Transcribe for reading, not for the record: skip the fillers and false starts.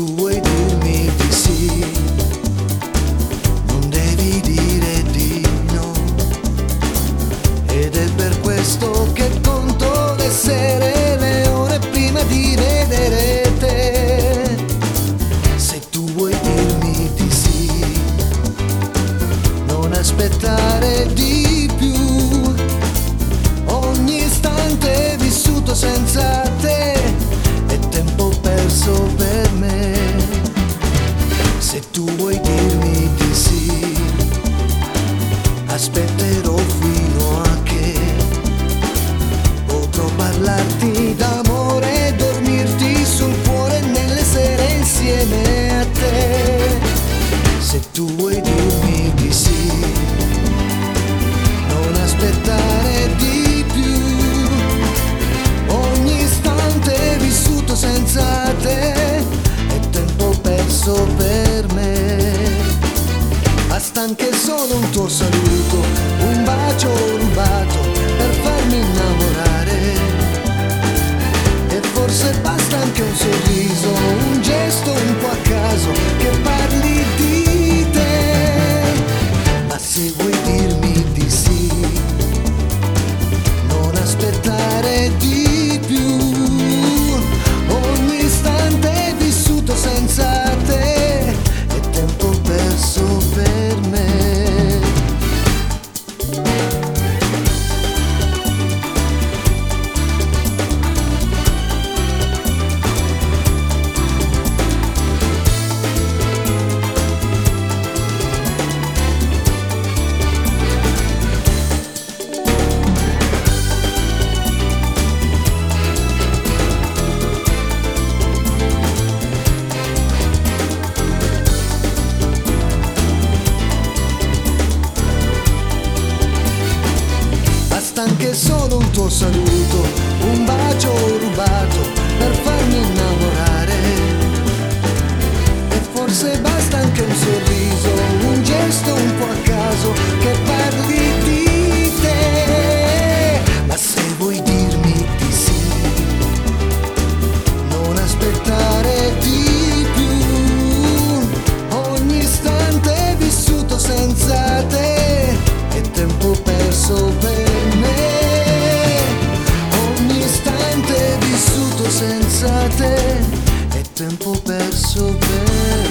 vuoi dirmi di sì, non devi dire di no. Ed è per questo che conto le sere, le ore prima di vedere te. Se tu vuoi dirmi di sì, non aspettare di più. Ogni istante vissuto senza te è tempo perso per me. Se tu vuoi dirmi di sì, aspetterò fino a che potrò parlarti d'amore e dormirti sul cuore nelle sere insieme a te. Se tu vuoi dirmi di sì, non aspettare di più. Ogni istante vissuto senza te è tempo perso per me. Basta anche solo un tuo saluto, un bacio rubato per farmi innamorare. E forse basta anche un sorriso, un gesto un po' a caso che parli di te. Ma se vuoi dirmi di sì, non aspettare di più. Ogni istante vissuto senza te è tempo perso per me. Anche solo un tuo saluto, un bacio rubato per farmi innamorare. E forse basta anche un sorriso, un gesto un po' a caso che parli di te. Ma se vuoi dirmi di sì, non aspettare di più. Ogni istante vissuto senza te è tempo perso per me. Ogni istante vissuto senza te è tempo perso per me.